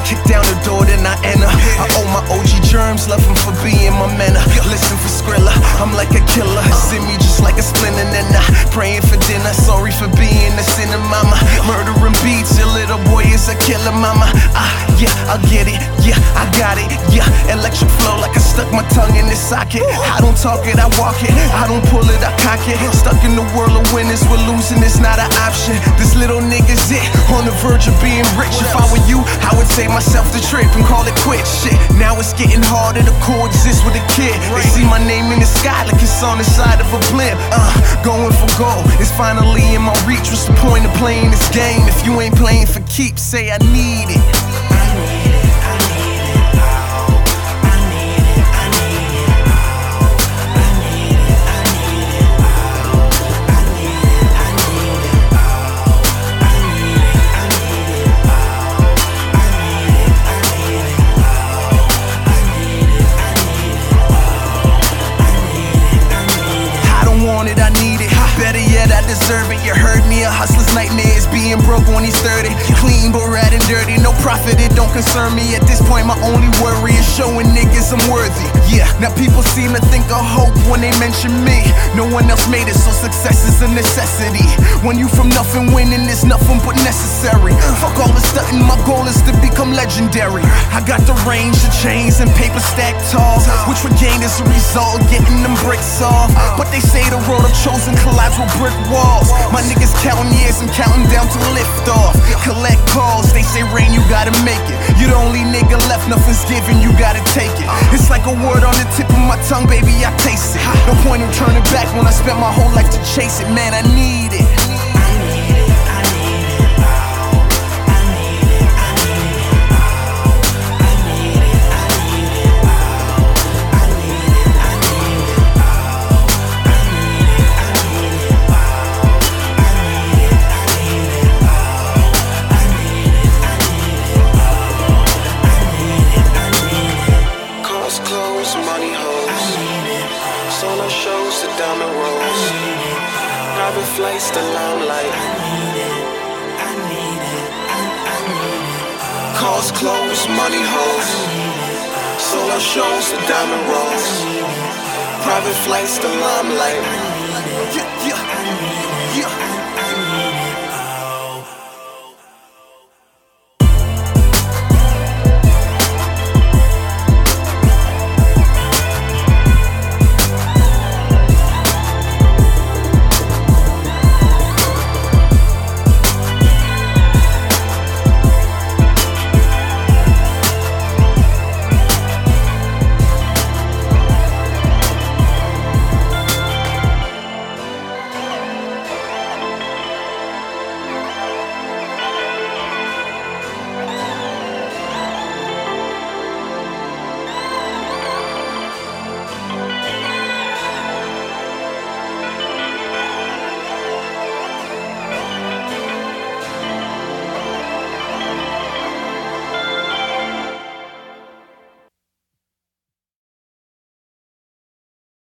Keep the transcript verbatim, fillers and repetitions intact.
kick down the door, then I enter. I owe my O G germs, love him for being my mentor. Listen for Skrilla, I'm like a killer. See me just like a splinter, and I praying for dinner. Sorry for being a sinner, mama. Murdering beats, your little boy is a killer, mama. Ah, yeah, I get it, yeah, I got it, yeah. Electric flow like I stuck my tongue in this socket. I don't talk it, I walk it. I don't pull it, I cock it. Stuck in the world of winners, we're losing, it's not an option. This little nigga's it, on the verge of being rich. If I were you, I would take myself to trip and call it quits. Shit, now it's getting harder to coexist with a kid. They see my name in the sky like it's on the side of a blimp. Uh, going for gold, it's finally in my reach. What's the point of playing this game if you ain't playing for keeps? Say I need it. I need it, better yet I deserve it. You heard me, a hustler's nightmare is being broke when he's thirty. Clean but rat and dirty, no profit, it don't concern me. At this point my only worry is showing niggas I'm worthy. Yeah, now people seem to think of hope when they mention me. No one else made it, so success is a necessity. When you from nothing, winning is nothing but necessary. Fuck all the stunting, my goal is to become legendary. I got the range of chains and paper stacked tall, which we gained as a result of getting them bricks off. But they say the road I've chosen collides with brick walls. My niggas counting years and counting down to lift off. Collect calls, they say rain, you gotta make it. You the only nigga left, nothing's given, you gotta take it. It's like a word on the tip of my tongue, baby, I taste it. No point in turning back when I spent my whole life to chase it. Man, I need it. Money hoes, solo shows, the diamond rolls, private flights, the limelight. Cars closed, money hoes, solo shows, the diamond rolls, private flights, the limelight. Yeah, yeah.